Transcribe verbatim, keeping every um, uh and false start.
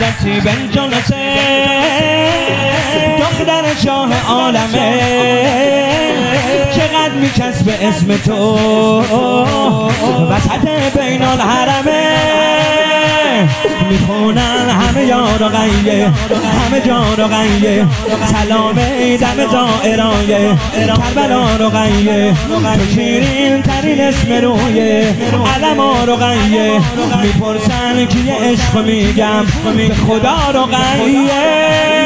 سعادتی بنت حسین دختر شاه عالمه چقدر میکسب اسم تو وسط بین الحرمه میخونن همه یار و غیه همه جان و غیه سلام دم زائرای کربلا و غیه تو شیرین ترین اسم روی علم و غیه میپرسن که یه عشق میگم به خدا و غیه